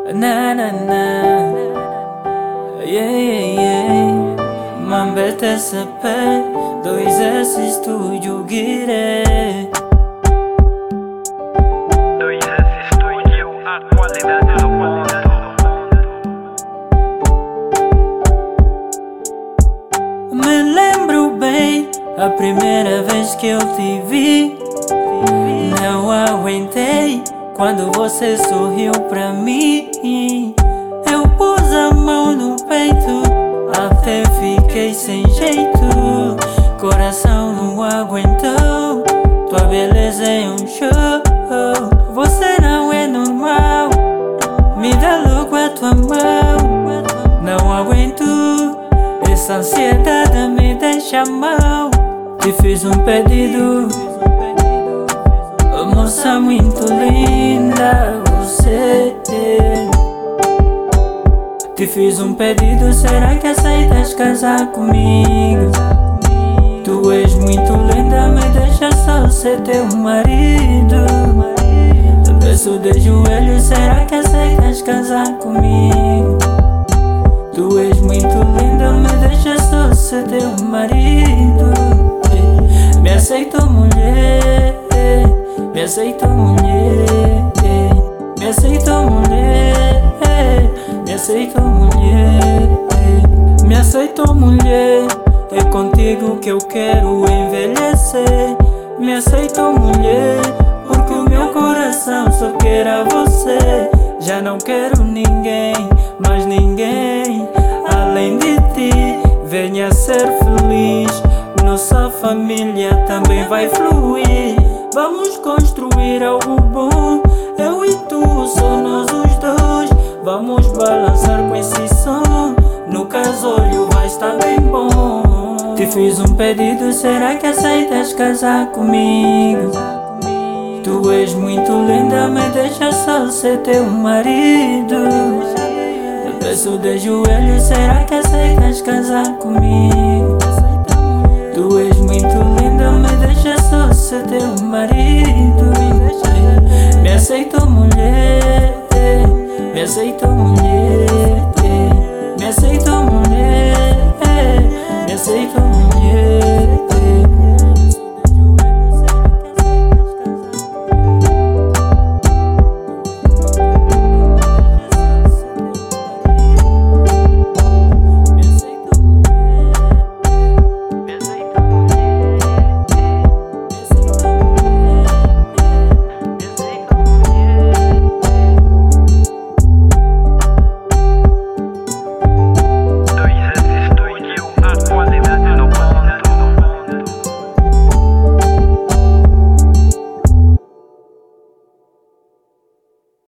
Na na na, yeah yeah yeah. Mambete CP, 2S Studio Guire. 2S Studio, a qualidade do ponto. Me lembro bem a primeira vez que eu te vi. Não aguentei quando você sorriu pra mim. Eu pus a mão no peito, até fiquei sem jeito. Coração não aguentou, tua beleza é um show. Você não é normal, me dá logo a tua mão. Não aguento, essa ansiedade me deixa mal. Te fiz um pedido, moça muito linda, você. Te fiz um pedido, será que aceitas casar comigo? Tu és muito linda, me deixa só ser teu marido. Te peço de joelhos, será que aceitas casar comigo? Tu és muito linda, me deixa só ser teu marido. Me aceita, mulher, me aceita, mulher, me aceita, mulher, me aceita, mulher, me aceita, mulher. É contigo que eu quero envelhecer. Me aceita, mulher, porque o meu coração só quer a você. Já não quero ninguém, mais ninguém além de ti. Venha ser feliz, nossa família também vai fluir. Vamos construir algo bom, eu e tu, só nós os dois. Vamos balançar com esse som, no casório vai estar bem bom. Te fiz um pedido, será que aceitas casar comigo? Tu és muito linda, me deixa só ser teu marido. Eu peço de joelhos, será que aceitas casar comigo? Tu és muito linda, me deixa só ser teu marido. Me aceita, mulher, me aceita, mulher, me aceita, mulher, me aceita, mulher.